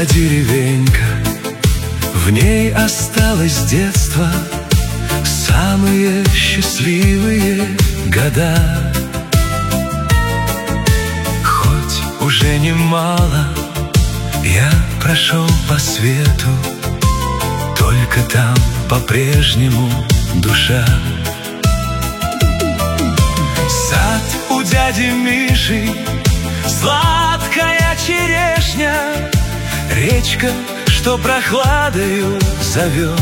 Та деревенька, в ней осталось детство, самые счастливые года. Хоть уже немало я прошел по свету, только там по-прежнему душа. Сад у дяди Миши, сладкая черешня, речка, что прохладою зовет.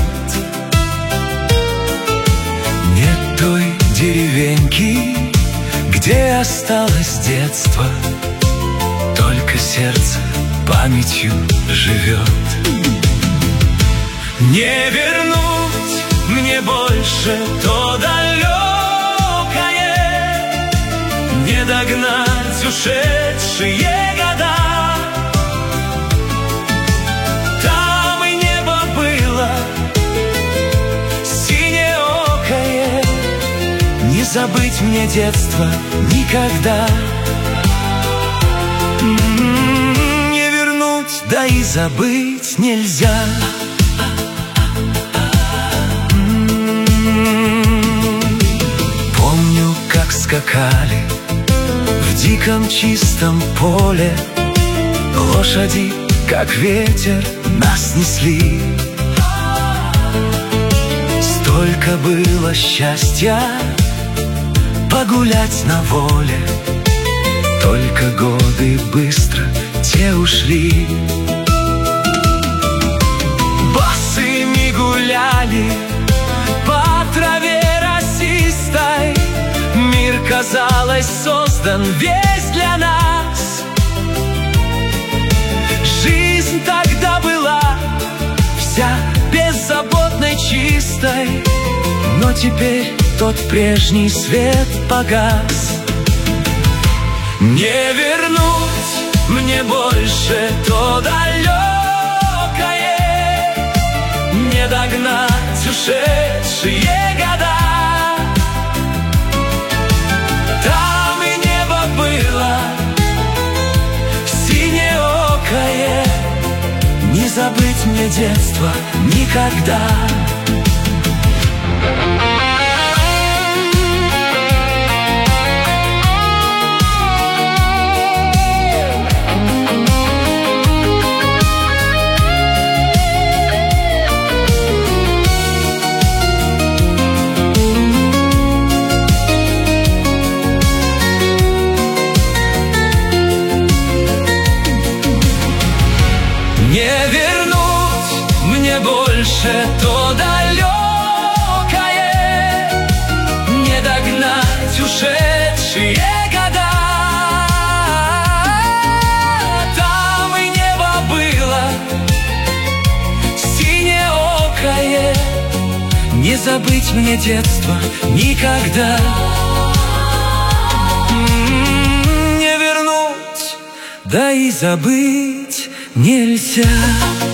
Нет той деревеньки, где осталось детство, только сердце памятью живет. Не вернуть мне больше то далекое, не догнать ушедшие года. Там и небо было синеокое, не забыть мне детство никогда. Не вернуть, да и забыть нельзя. Помню, как скакали в диком чистом поле лошади, как ветер нас несли. Столько было счастья погулять на воле, только годы быстро те ушли. Босыми гуляли по траве росистой, мир, казалось, создан весь для нас. Жизнь тогда была вся беззаботной, чистой, но теперь тот прежний свет погас. Не вернуть мне больше то далекое, не догнать ушедшие года. Там и небо было синеокое, не забыть мне детство никогда. Не вернуть мне больше то далекое, не догнать ушедшие года. Там и небо было синеокое, не забыть мне детство никогда. Не вернуть, да и забыть нельзя.